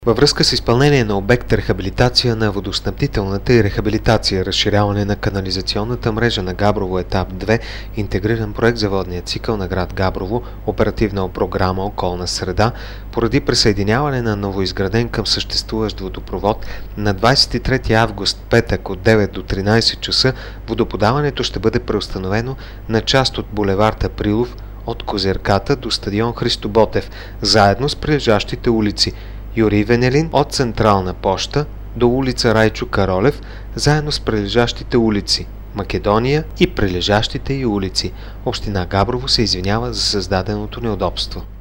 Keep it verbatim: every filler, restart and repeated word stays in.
Във връзка с изпълнение на обект рехабилитация на водоснабдителната и рехабилитация, разширяване на канализационната мрежа на Габрово етап две, интегриран проект за водния цикъл на град Габрово, оперативна програма Околна среда, поради присъединяване на новоизграден към съществуващ водопровод на двадесет и трети август, петък от девет до тринадесет часа, водоподаването ще бъде преустановено на част от булевард Априлов от Козирката до стадион Христо Ботев, заедно с прилежащите улици Юрий Венелин от Централна поща до улица Райчо Каролев, заедно с прилежащите улици Македония и прилежащите й улици. Община Габрово се извинява за създаденото неудобство.